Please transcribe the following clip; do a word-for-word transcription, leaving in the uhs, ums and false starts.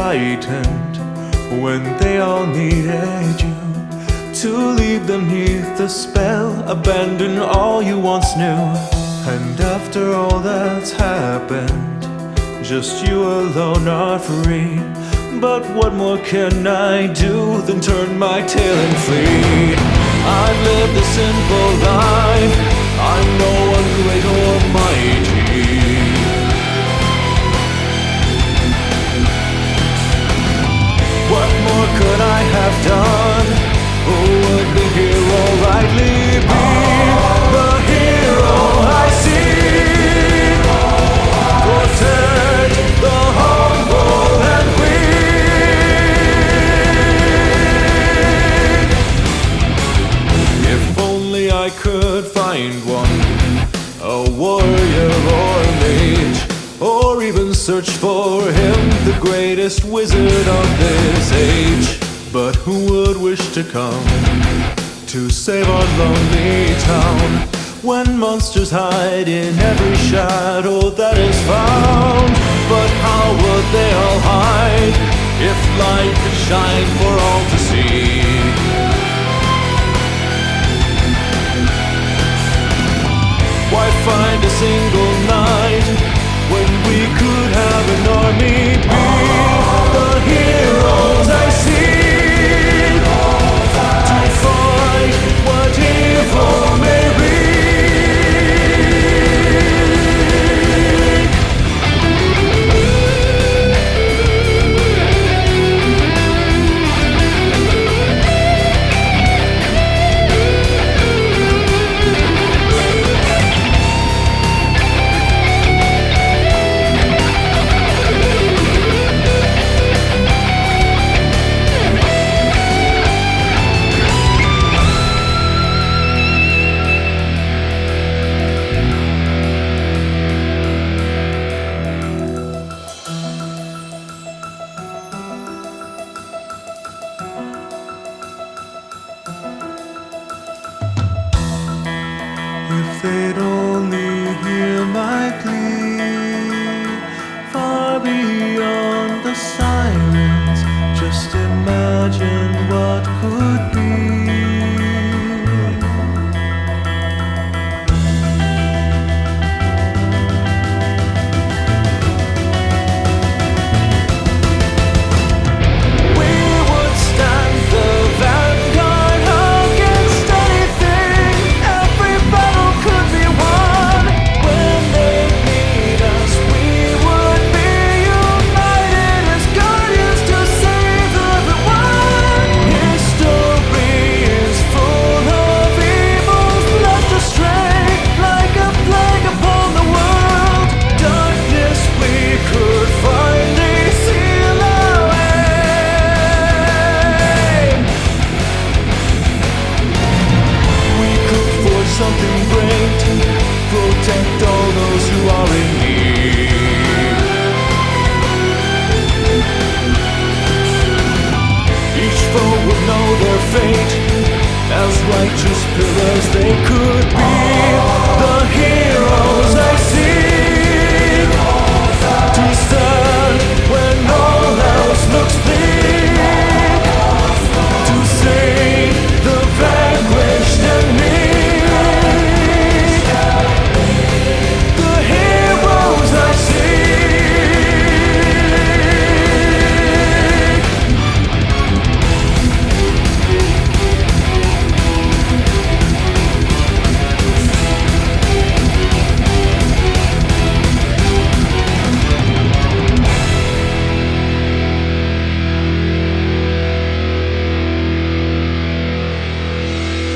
frightened when they all needed you to leave them neath the spell, abandon all you once knew. And after all that's happened, just you alone are free. But what more can I do than turn my tail and flee? I've lived a simple life, I'm no one great or mighty. What more could I have done? Who would the hero rightly be? The hero I see, protect the humble and weak. If only I could find one, a warrior or a mage, or even search for him, the greatest wizard of this age. But who would wish to come to save our lonely town, when monsters hide in every shadow that is found? But how would they all hide if light could shine for all to see? Why find a single night when we could have an army be? The heroes I see to fight what evil may if they'd only hear my plea, far beyond the sirens, just imagine what could be. We would stand the vanguard against anything. Every battle could be won. When they need us, we would be united as guardians to save everyone. History is full of evils left astray, like a plague upon the world. Darkness we could finally seal away. We could forge something great, protect all those who are in need. Each foe would know their fate, as righteous pillars they could be.